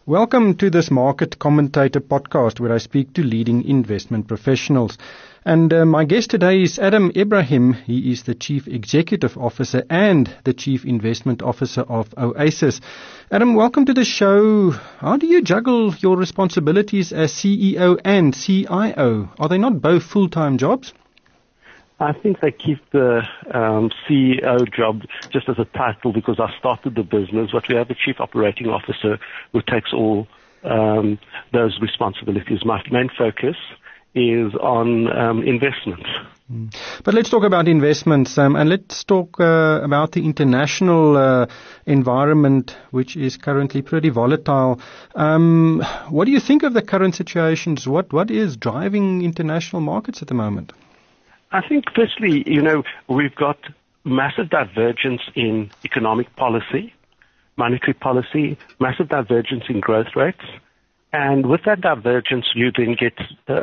Welcome to this Market Commentator podcast where I speak to leading investment professionals. And my guest today is Adam Ebrahim. He is the Chief Executive Officer and the Chief Investment Officer of Oasis. Adam, welcome to the show. How do you juggle your responsibilities as CEO and CIO? Are they not both full-time jobs? I think they keep the CEO job just as a title because I started the business, but we have a Chief Operating Officer who takes all those responsibilities. My main focus is on investments. But let's talk about investments and let's talk about the international environment, which is currently pretty volatile. What do you think of the current situations? What is driving international markets at the moment? I think, firstly, we've got massive divergence in economic policy, monetary policy, massive divergence in growth rates. And with that divergence, you then get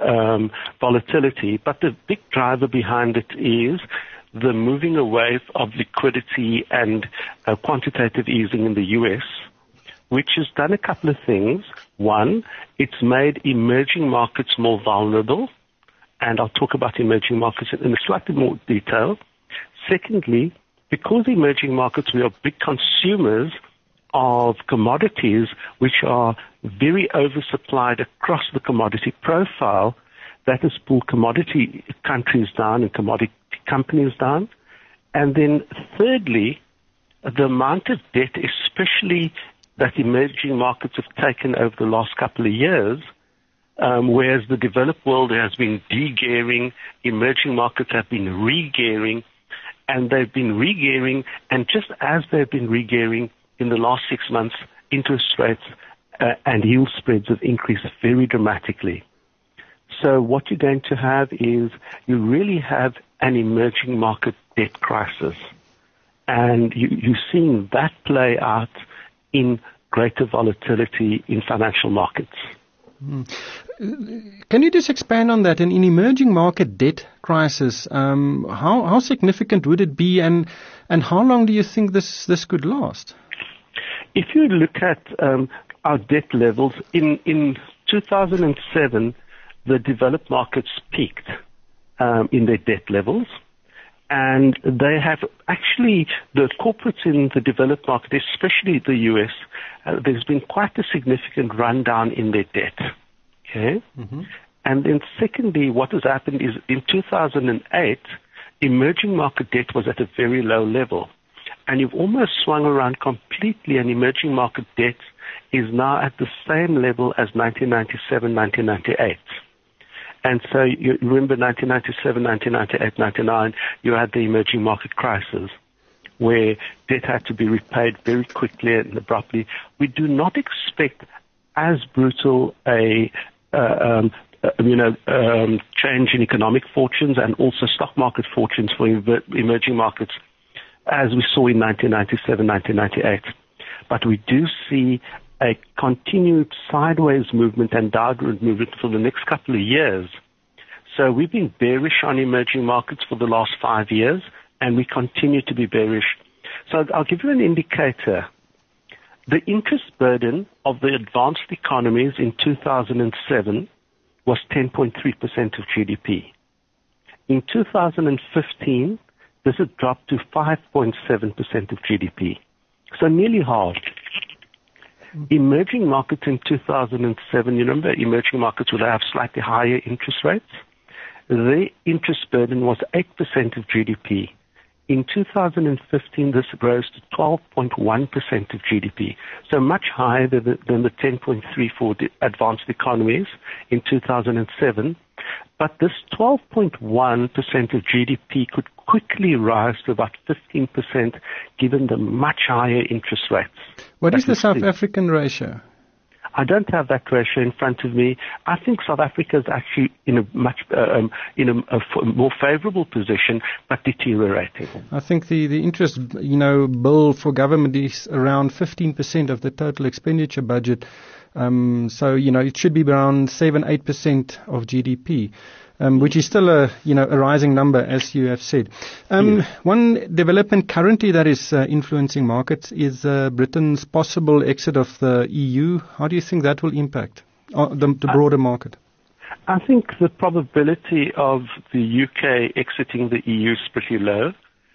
volatility. But the big driver behind it is the moving away of liquidity and quantitative easing in the U.S., which has done a couple of things. One, it's made emerging markets more vulnerable. And I'll talk about emerging markets in a slightly more detail. Secondly, because emerging markets, we are big consumers of commodities which are very oversupplied across the commodity profile, that has pulled commodity countries down and commodity companies down. And then thirdly, the amount of debt, especially that emerging markets have taken over the last couple of years, whereas the developed world has been de-gearing, emerging markets have been re-gearing, and they've been re-gearing, and just as they've been re-gearing in the last 6 months, interest rates and yield spreads have increased very dramatically. So what you're going to have is you really have an emerging market debt crisis, and you're seeing that play out in greater volatility in financial markets. Can you just expand on that? In emerging market debt crisis, how significant would it be, and how long do you think this could last? If you look at our debt levels, in 2007, the developed markets peaked in their debt levels, and they have actually, the corporates in the developed market, especially the U.S., there's been quite a significant rundown in their debt. Okay? Mm-hmm. And then secondly, what has happened is in 2008, emerging market debt was at a very low level. And you've almost swung around completely, and emerging market debt is now at the same level as 1997, 1998. And so you remember 1997, 1998, 1999, you had the emerging market crisis where debt had to be repaid very quickly and abruptly. We do not expect as brutal a change in economic fortunes and also stock market fortunes for emerging markets as we saw in 1997, 1998. But we do see a continued sideways movement and downward movement for the next couple of years. So we've been bearish on emerging markets for the last 5 years, and we continue to be bearish. So I'll give you an indicator. The interest burden of the advanced economies in 2007 was 10.3% of GDP. In 2015, this had dropped to 5.7% of GDP. So nearly half. Emerging markets in 2007, you remember emerging markets would have slightly higher interest rates. The interest burden was 8% of GDP. In 2015, this rose to 12.1% of GDP, so much higher than the 10.3% for the advanced economies in 2007. But this 12.1% of GDP could quickly rise to about 15% given the much higher interest rates. What is the South African ratio? I don't have that ratio in front of me. I think South Africa is actually in a much more favorable position, but deteriorating. I think the interest, bill for government is around 15% of the total expenditure budget. So it should be around 7-8% of GDP. which is still a rising number, as you have said. One development currently that is influencing markets is Britain's possible exit of the EU. How do you think that will impact the broader market? I think the probability of the UK exiting the EU is pretty low.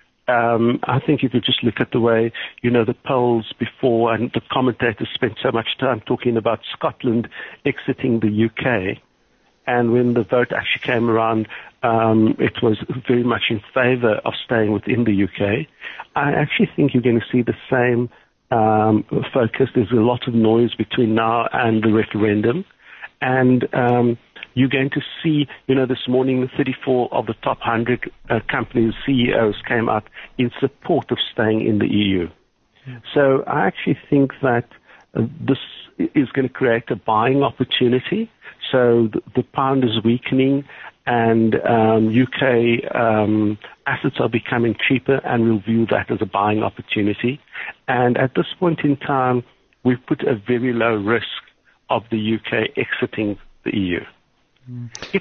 I think if you just look at the way, the polls before, and the commentators spent so much time talking about Scotland exiting the UK, and when the vote actually came around, it was very much in favour of staying within the UK. I actually think you're going to see the same focus. There's a lot of noise between now and the referendum, and you're going to see, this morning 34 of the top 100 companies' CEOs came out in support of staying in the EU. So I actually think that this is going to create a buying opportunity. So the pound is weakening, and UK assets are becoming cheaper, and we'll view that as a buying opportunity. And at this point in time, we've put a very low risk of the UK exiting the EU. If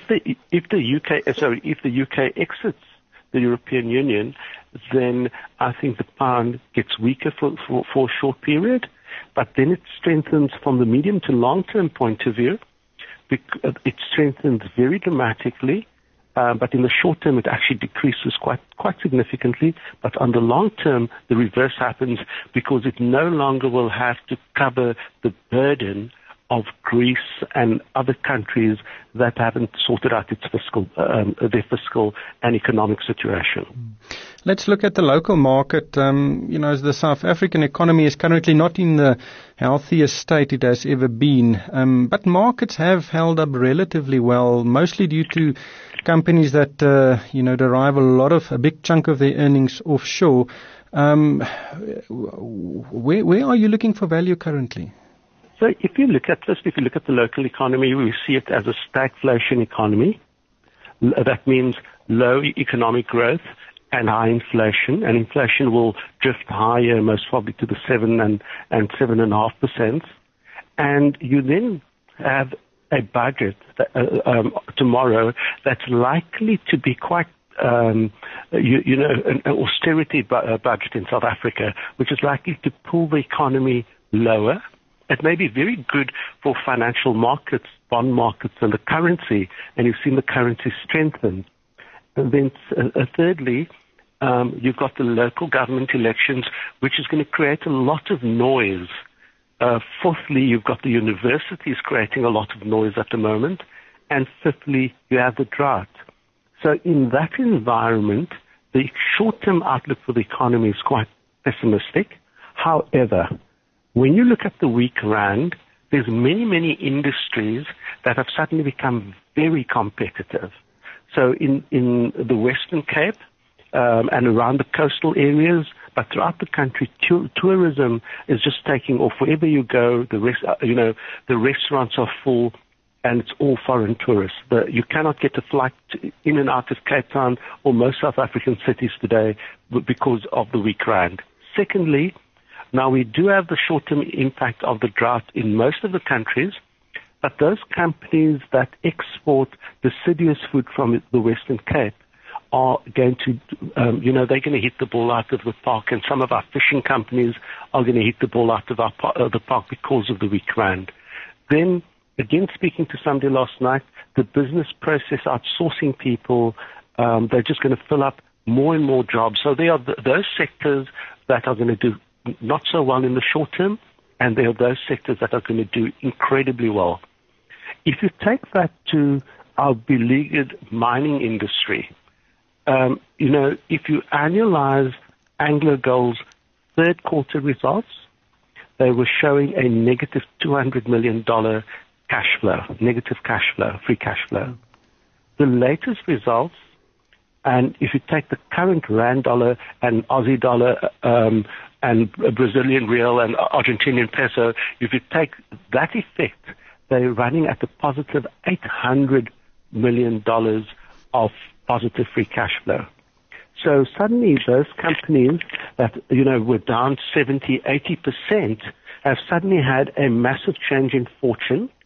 the UK exits the European Union, then I think the pound gets weaker for a short period, but then it strengthens from the medium to long term point of view. It strengthens very dramatically, but in the short term it actually decreases quite significantly. But on the long term, the reverse happens, because it no longer will have to cover the burden of Greece and other countries that haven't sorted out their fiscal and economic situation. Let's look at the local market. The South African economy is currently not in the healthiest state it has ever been, but markets have held up relatively well, mostly due to companies that derive a big chunk of their earnings offshore. Where are you looking for value currently? So if you look at the local economy, we see it as a stagflation economy. That means low economic growth and high inflation, and inflation will drift higher, most probably to the 7 and 7.5%. And you then have a budget tomorrow that's likely to be quite an austerity budget in South Africa, which is likely to pull the economy lower. It may be very good for financial markets, bond markets, and the currency, and you've seen the currency strengthen. And then thirdly, you've got the local government elections, which is going to create a lot of noise. Fourthly, you've got the universities creating a lot of noise at the moment. And fifthly, you have the drought. So in that environment, the short-term outlook for the economy is quite pessimistic. However, when you look at the weak rand, there's many industries that have suddenly become very competitive. So in the Western Cape and around the coastal areas, but throughout the country, tourism is just taking off. Wherever you go, the restaurants are full, and it's all foreign tourists. You cannot get a flight in and out of Cape Town or most South African cities today because of the weak rand. Secondly, now, we do have the short-term impact of the drought in most of the countries, but those companies that export deciduous food from the Western Cape are going to, they're going to hit the ball out of the park, and some of our fishing companies are going to hit the ball out of the park because of the weak rand. Then, again, speaking to somebody last night, the business process outsourcing people, they're just going to fill up more and more jobs. So they are those sectors that are going to do not so well in the short term, and there are those sectors that are going to do incredibly well. If you take that to our beleaguered mining industry, if you annualize AngloGold's third quarter results, they were showing a negative $200 million free cash flow. The latest results, and if you take the current rand dollar and Aussie dollar and Brazilian real and Argentinian peso, if you take that effect, they're running at a positive $800 million of positive free cash flow. So suddenly those companies that, were down 70, 80% have suddenly had a massive change in fortune.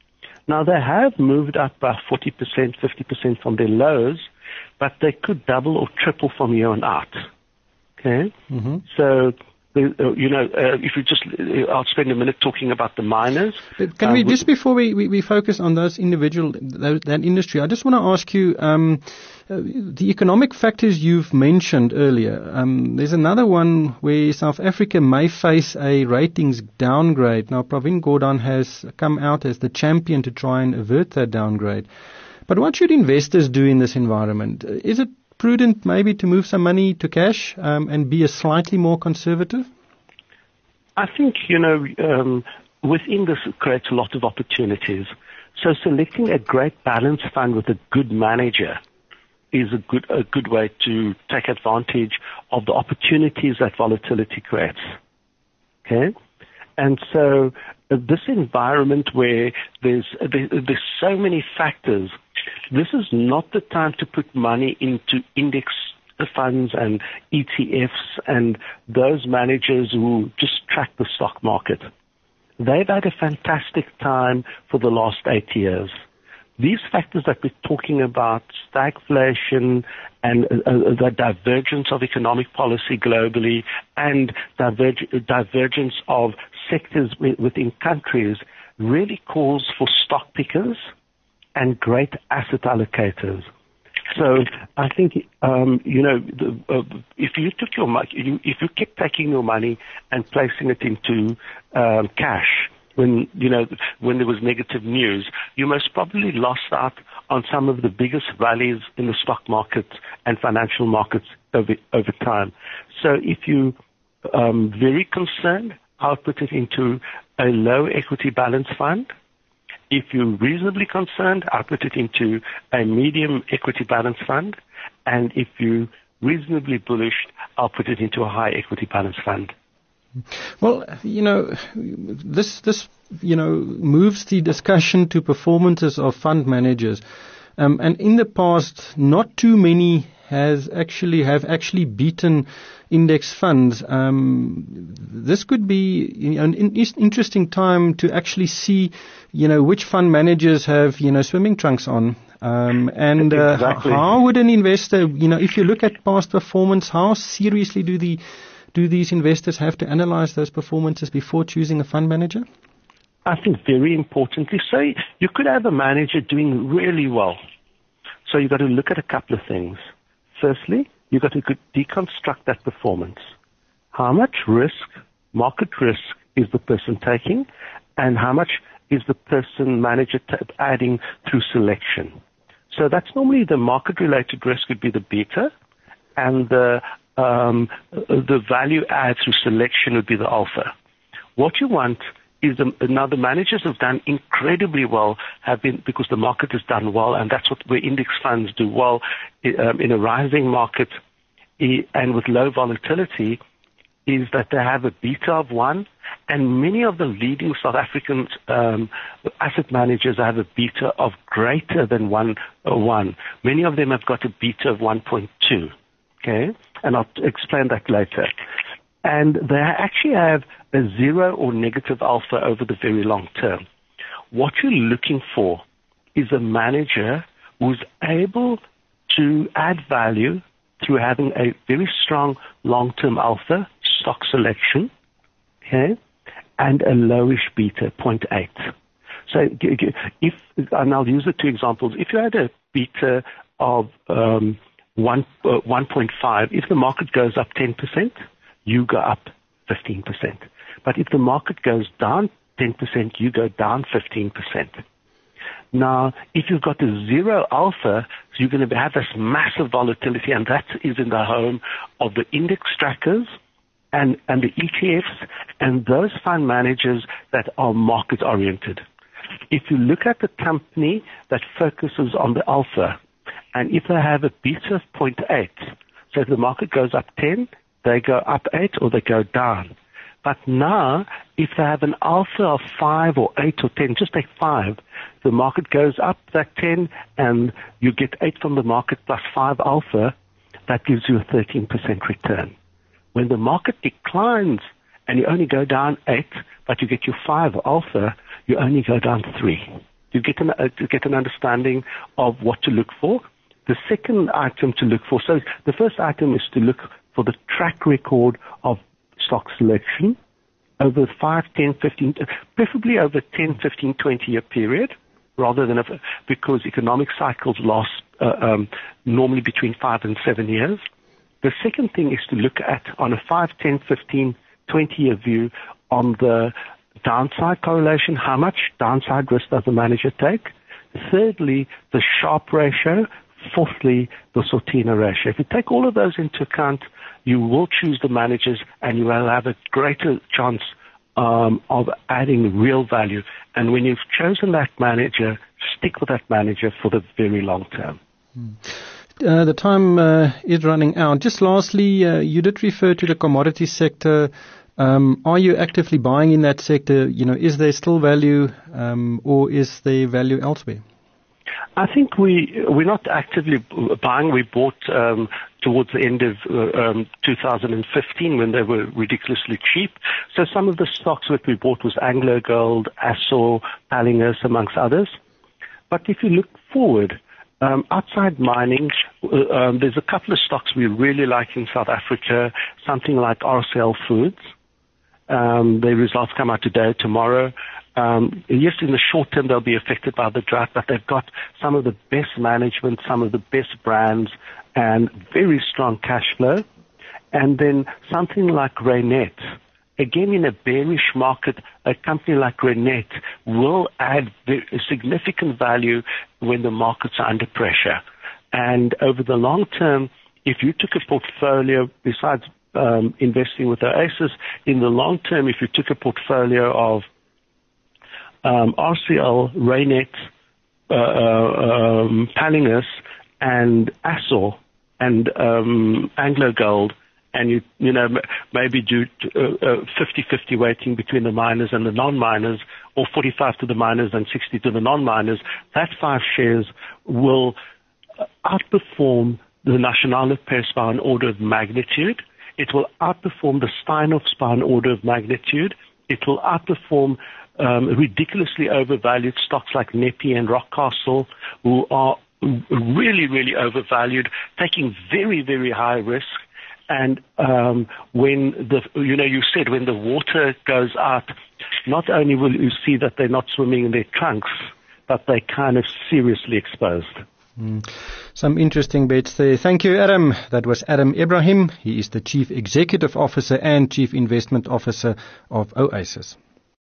Now, they have moved up by 40%, 50% from their lows, but they could double or triple from here on out. Okay? Mm-hmm. So, if you just, I'll spend a minute talking about the miners. But can we, just before we focus on those that industry, I just want to ask you, the economic factors you've mentioned earlier, there's another one where South Africa may face a ratings downgrade. Now, Pravin Gordhan has come out as the champion to try and avert that downgrade. But what should investors do in this environment? Is it prudent maybe to move some money to cash and be a slightly more conservative? I think, within this it creates a lot of opportunities. So selecting a great balanced fund with a good manager is a good way to take advantage of the opportunities that volatility creates. Okay? And so this environment where there's so many factors, this is not the time to put money into index funds and ETFs and those managers who just track the stock market. They've had a fantastic time for the last 8 years. These factors that we're talking about, stagflation and the divergence of economic policy globally and divergence of sectors within countries, really calls for stock pickers and great asset allocators. So I think, if you took your money, if you kept taking your money and placing it into cash when there was negative news, you most probably lost out on some of the biggest rallies in the stock market and financial markets over time. So if you very concerned, I'll put it into a low equity balance fund. If you're reasonably concerned, I'll put it into a medium equity balance fund. And if you're reasonably bullish, I'll put it into a high equity balance fund. Well, this moves the discussion to performances of fund managers. And in the past, not too many have actually beaten index funds. This could be an interesting time to actually see, which fund managers have, swimming trunks on. Exactly. How would an investor, if you look at past performance, how seriously do these investors have to analyze those performances before choosing a fund manager? I think very importantly, say you could have a manager doing really well. So you've got to look at a couple of things. Firstly, you've got to deconstruct that performance. How much market risk is the person taking, and how much is the manager adding through selection? So that's normally the market-related risk would be the beta, and the value add through selection would be the alpha. What you want is now the managers have done incredibly well, because the market has done well, and that's where index funds do well in a rising market and with low volatility, is that they have a beta of 1, and many of the leading South African asset managers have a beta of greater than 1. Many of them have got a beta of 1.2. Okay, and I'll explain that later. And they actually have a 0 or negative alpha over the very long term. What you're looking for is a manager who's able to add value through having a very strong long-term alpha, stock selection, okay, and a lowish beta, 0.8. So and I'll use the 2 examples. If you had a beta of 1.5, if the market goes up 10%, you go up 15%. But if the market goes down 10%, you go down 15%. Now, if you've got a 0 alpha, you're going to have this massive volatility, and that is in the home of the index trackers and the ETFs and those fund managers that are market-oriented. If you look at the company that focuses on the alpha, and if they have a beta of 0.8, so if the market goes up 10, they go up 8 or they go down. But now, if they have an alpha of 5 or 8 or 10, just take 5, the market goes up that 10 and you get 8 from the market plus 5 alpha, that gives you a 13% return. When the market declines and you only go down 8, but you get your 5 alpha, you only go down 3. to get an understanding of what to look for. The second item to look for, so the first item is to look for the track record of stock selection over 5, 10, 15, preferably over 10, 15, 20-year period, rather than because economic cycles last normally between 5 and 7 years. The second thing is to look at, on a 5, 10, 15, 20-year view, on the downside correlation, how much downside risk does the manager take? Thirdly, the Sharpe ratio. Fourthly, the Sortino ratio. If you take all of those into account, you will choose the managers and you will have a greater chance of adding real value. And when you've chosen that manager, stick with that manager for the very long term. The time is running out. Just lastly, you did refer to the commodity sector. Are you actively buying in that sector? Is there still value or is there value elsewhere? I think we're not actively buying. We bought towards the end of 2015 when they were ridiculously cheap. So some of the stocks that we bought was AngloGold, Assore, Pallinghurst, amongst others. But if you look forward, outside mining, there's a couple of stocks we really like in South Africa, something like RCL Foods. Their results come out today, tomorrow. Yes, in the short term they'll be affected by the drought, but they've got some of the best management, some of the best brands, and very strong cash flow. And then something like Reinet. Again, in a bearish market, a company like Reinet will add significant value when the markets are under pressure. And over the long term, if you took a portfolio, besides investing with Oasis, in the long term, if you took a portfolio of RCL, Reinet, Pallinghurst, and Assore, and AngloGold, and you maybe do 50-50 weighting between the miners and the non-miners, or 45 to the miners and 60 to the non-miners, that 5 shares will outperform the Nationale-Pers by an order of magnitude. It will outperform the Steinhoff's by an order of magnitude. It will outperform ridiculously overvalued stocks like Nepi and Rockcastle, who are really, really overvalued, taking very, very high risk. And when you said when the water goes out, not only will you see that they're not swimming in their trunks, but they're kind of seriously exposed. Some interesting bets there. Thank you, Adam. That was Adam Ebrahim. He is the Chief Executive Officer and Chief Investment Officer of Oasis.